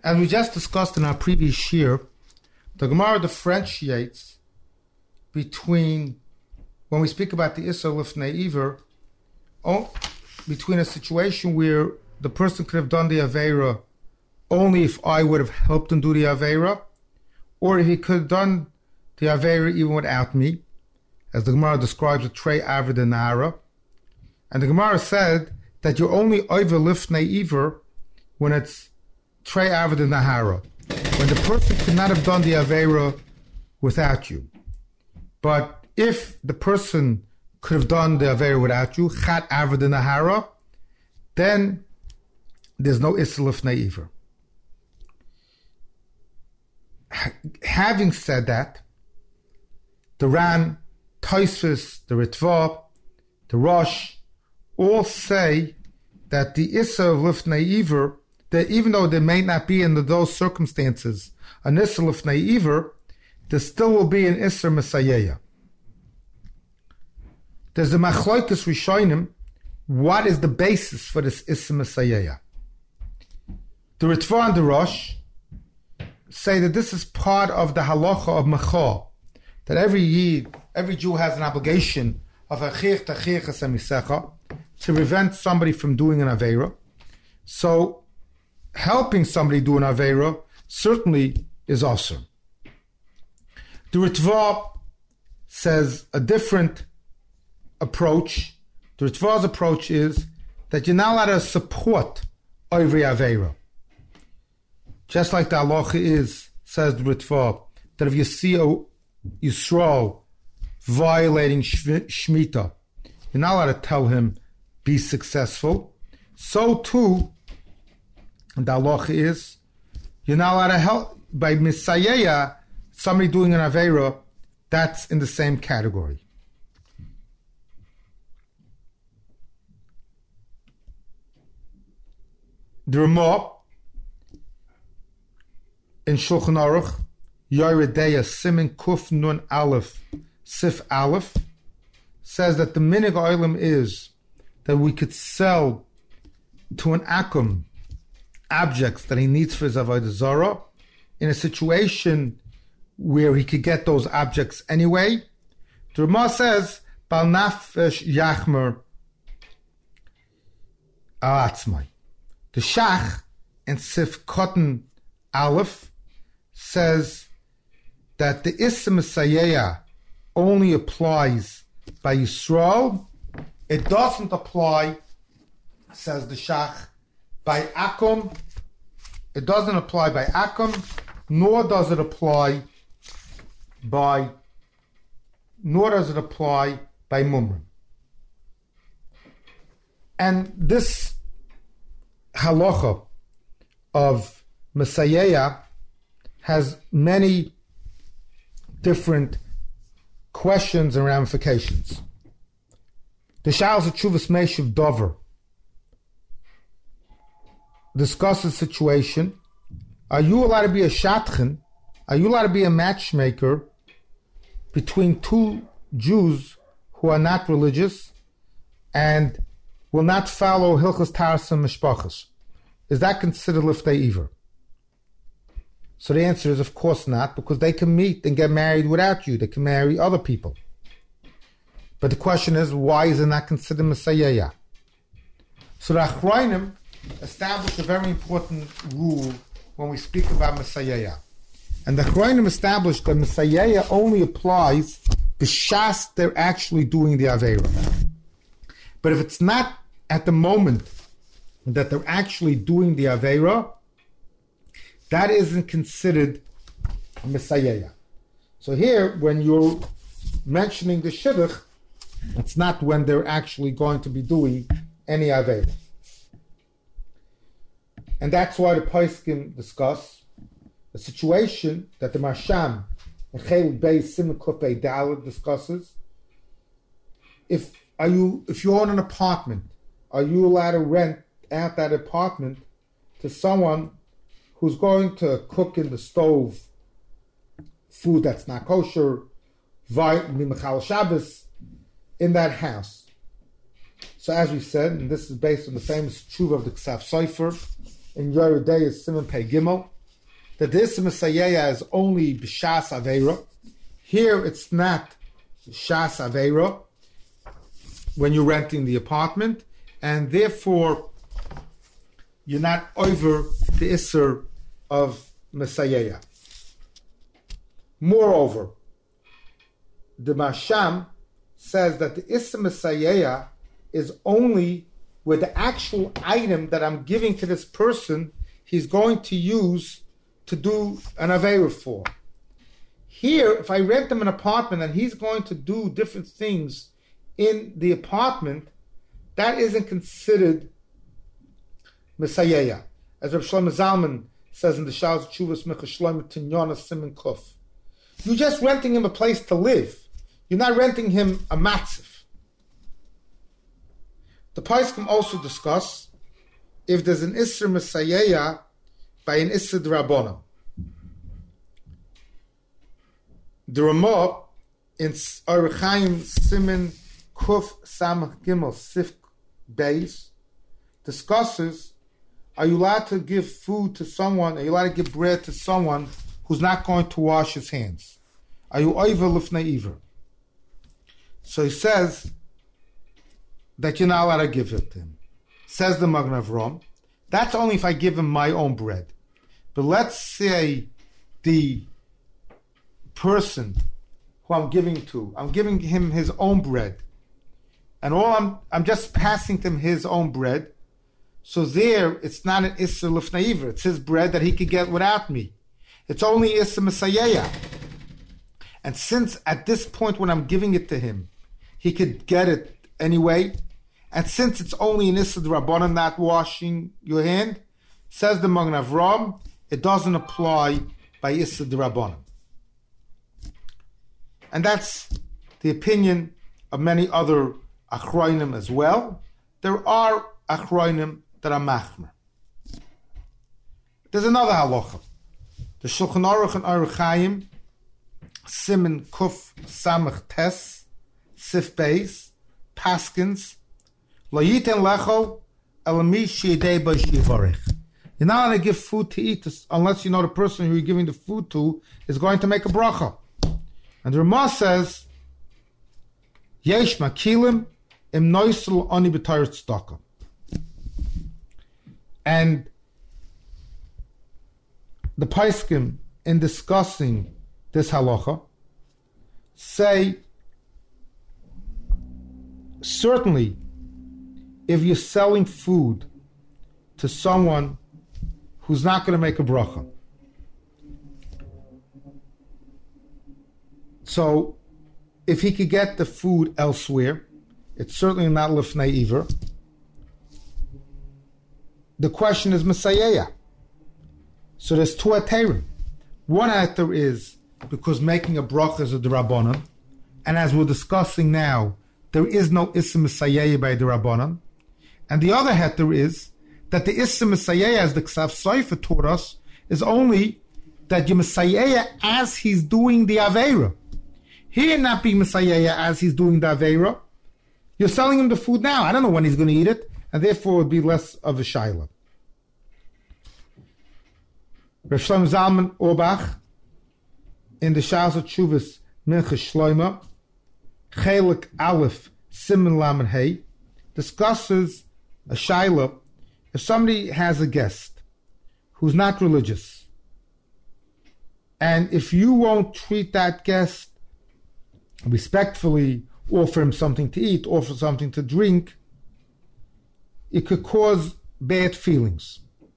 As we just discussed in our previous year, the Gemara differentiates between, when we speak about the Issa Lifnei Iver, between a situation where the person could have done the Aveira only if I would have helped him do the Aveira, or if he could have done the Aveira even without me, as the Gemara describes a Trey Avid and Nahara. And the Gemara said that you're only over Lifnei Iver when it's Trey Avid and Nahara, when the person could not have done the Aveira without you. But if the person could have done the Aveira without you, Chat Avid and Nahara, then there's no Issa Lifnei Iver. Having said that, the Ran, Tosfos, the Ritva, the Rosh, all say that the Issa of Lifnei Iver, that even though there may not be in those circumstances an Issa Lifnei Iver, there still will be an Issa Messiah. There's a Machloikus Rishonim, what is the basis for this Issa Messiah? The Ritva and the Rosh say that this is part of the halacha of Mechah, that every Jew has an obligation of achir tachir chesemisecha to prevent somebody from doing an Aveira. So helping somebody do an Aveira certainly is awesome. The Ritva says a different approach. The Ritva's approach is that you're not allowed to support every Aveira. Just like the halacha is, says the Ritva, that if you see a Yisrael violating Shemitah, you're not allowed to tell him, be successful. So too, and the halacha is, you're not allowed to help by Messiah, somebody doing an Aveira, that's in the same category. The Ramah in Shulchan Aruch, Yoreh Deah Siman Kuf Nun Aleph Sif Aleph, says that the minig oilam is that we could sell to an akum objects that he needs for his avodah zarah in a situation where he could get those objects anyway. The Ramah says Bal Nafesh Yachmer Alatzmai. The Shach and Sif Cotton Aleph says that the Issa Messiah only applies by Yisrael. It doesn't apply, says the Shach, by Akum. It doesn't apply by Akum, nor does it apply by Mumrim. And this halacha of Messiah has many different questions and ramifications. The Sha'al Tshuvas Meshiv Dover discusses the situation. Are you allowed to be a shatchen? Are you allowed to be a matchmaker between two Jews who are not religious and will not follow Hilchos Taras and Mishpachos? Is that considered Liftei Iver? So the answer is, of course not, because they can meet and get married without you. They can marry other people. But the question is, why is it not considered Messiah? So the Achrayim established a very important rule when we speak about Messiah. And the Achrayim established that Messiah only applies b'shas they're actually doing the Aveira. But if it's not at the moment that they're actually doing the Aveira, that isn't considered Messiah. So here, when you're mentioning the Shidduch, it's not when they're actually going to be doing any Aveira. And that's why the Poskim discuss a situation that the Marsham, Echel Beis Siman Kuf Bei Daled, discusses. If you own an apartment, are you allowed to rent out that apartment to someone who's going to cook in the stove food that's not kosher, Mimachal Shabbos, in that house? So as we said, and this is based on the famous tshuva of the Ksav Sofer, in Yeridei is Simon Pei Gimel, that the Issa Mesayea is only B'Shas Aveira. Here it's not Shas Aveira when you're renting the apartment, and therefore you're not over the Isser of Mesayea. Moreover, the Masham says that the Issa Mesayea is only where the actual item that I'm giving to this person he's going to use to do an Aveira for. Here, if I rent him an apartment and he's going to do different things in the apartment, that isn't considered Mesayea. As Rav Shlomo Zalman says in the Shas Tshuvas Micha Shlomo Tinyana Siman Kuf. You're just renting him a place to live. You're not renting him a matzif. The Poskim also discuss if there's an Isser Mesayea by an Isser D'Rabbanan. The Ramah in Orach Chaim Siman Kuf Samach Gimel Sif Beis discusses, are you allowed to give food to someone, are you allowed to give bread to someone who's not going to wash his hands? Are you over lifnei iver? So he says that you're not allowed to give it to him. Says the Magen Avraham, that's only if I give him my own bread. But let's say the person who I'm giving him his own bread, and I'm just passing him his own bread. So there, it's not an Isser Lifnei Iver. It's his bread that he could get without me. It's only Isser Mesayea. And since at this point when I'm giving it to him, he could get it anyway, and since it's only an Isser D'Rabbanan, not washing your hand, says the Magen Avraham, it doesn't apply by Isser D'Rabbanan. And that's the opinion of many other Achroinim as well. There are Achroinim that are machmer. There's another halacha. The Shulchan Aruch and Orach Chaim, Siman Kuf Samach Tes, Sif Beis, Paskins, Lo Yiten Lecho, Elami Shidei B'Shivarich. You're not allowed to give food to eat unless you know the person who you're giving the food to is going to make a bracha. And the Ramah says, Yesh Makilim Im Noisel Oni B'Torah Tzedakah. And the Poskim, in discussing this halacha, say, certainly, if you're selling food to someone who's not going to make a bracha, so if he could get the food elsewhere, it's certainly not lifnei iver. The question is Mesayea. So there's two heterim. One heter is because making a bracha is a d'Rabbanan, and as we're discussing now, there is no Issa Mesayea by d'Rabbanan. And the other heter is that the Issa Mesayea, as the Ksav Sofer taught us, is only that you Mesayea as he's doing the Aveira. Here not being Mesayea as he's doing the Aveira. You're selling him the food now. I don't know when he's going to eat it, and therefore it would be less of a shaila. Rav Shlomo Zalman Auerbach, in the Shas Tshuvas Mincha Shloima, Chelik Aleph Siman Lamed Hey, discusses a shaila. If somebody has a guest who's not religious, and if you won't treat that guest respectfully, offer him something to eat, offer something to drink, it could cause bad feelings.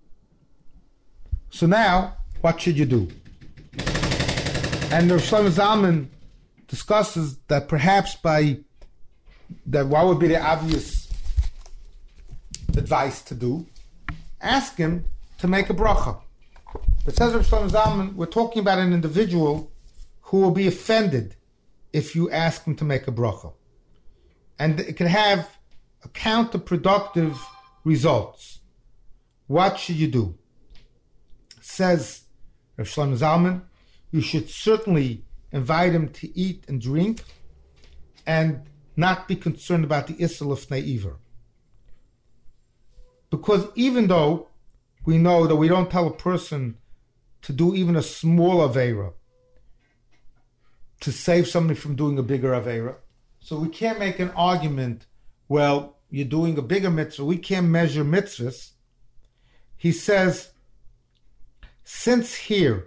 So now, what should you do? And Rav Shlomo Zalman discusses that perhaps what would be the obvious advice to do? Ask him to make a bracha. But says Rav Shlomo Zalman, we're talking about an individual who will be offended if you ask him to make a bracha. And it can have a counterproductive results. What should you do? Says Rav Shlomo Zalman, you should certainly invite him to eat and drink and not be concerned about the Issa Lifnei Iver. Because even though we know that we don't tell a person to do even a small Aveira to save somebody from doing a bigger Aveira. So we can't make an argument, well, you're doing a bigger mitzvah. We can't measure mitzvahs. He says, since here,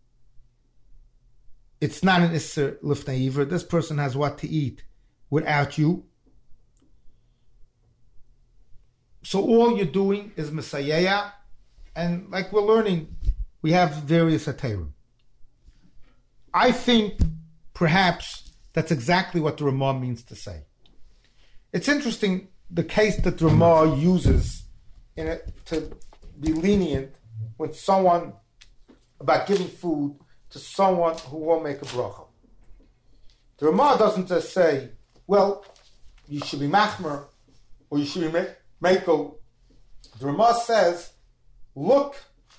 it's not an Isser Lifnei Ivra, this person has what to eat without you. So all you're doing is Messiah, and like we're learning, we have various Ateirim. I think perhaps that's exactly what the Ramah means to say. It's interesting, the case that the Ramah uses in it to be lenient with someone about giving food to someone who won't make a bracha. The Ramah doesn't just say, well, you should be machmer or you should be mekel. The Ramah says, look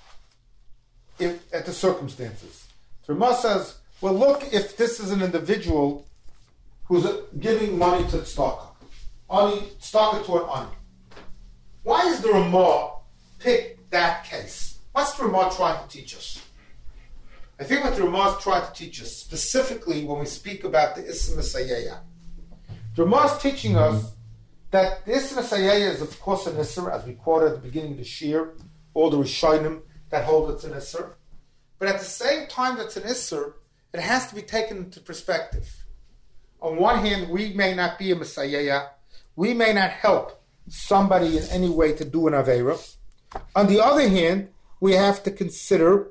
at the circumstances. The Ramah says, well, look if this is an individual who's giving money to tzedakah. Tzedakah to an ani. Why is the Ramah pick that case? What's the Ramah trying to teach us? I think what the Ramah is trying to teach us, specifically when we speak about the Isser Messiah, the Ramah is teaching us that the Isser Messiah is of course an Isser, as we quoted at the beginning of the Shir, all the Rishonim that hold it's an Isser. But at the same time that it's an Isser, it has to be taken into perspective. On one hand, we may not be a Messiah, we may not help somebody in any way to do an Aveira. On the other hand, we have to consider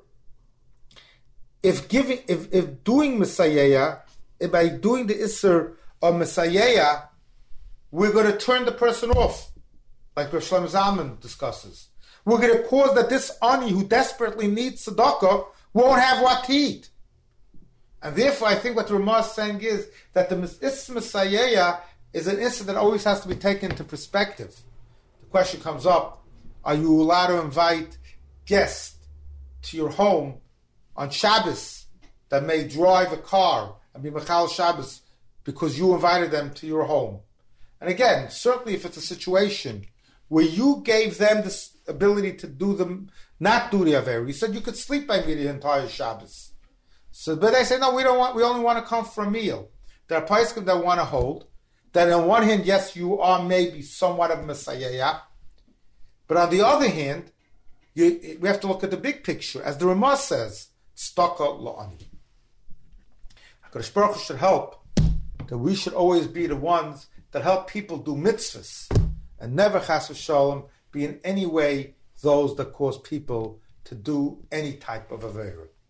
if doing Messiah, by doing the Isser of Messiah, we're going to turn the person off, like Rav Shlomo Zalman discusses. We're going to cause that this ani who desperately needs tzedakah won't have what to eat. And therefore, I think what the Ramah is saying is that the Isser Messiah is an Isser that always has to be taken into perspective. The question comes up, are you allowed to invite guests to your home on Shabbos that may drive a car and be Mechal Shabbos because you invited them to your home? And again, certainly if it's a situation where you gave them this ability to not do the Aveira, you said you could sleep by me the entire Shabbos. So, but they say, no, we only want to come for a meal. There are Paiskim that want to hold that on one hand, yes, you are maybe somewhat of a Messiah, but on the other hand, we have to look at the big picture. As the Ramah says, Tzedakah la'ani. HaKadosh Baruch Hu should help that we should always be the ones that help people do mitzvahs and never chas v'shalom be in any way those that cause people to do any type of Aveira.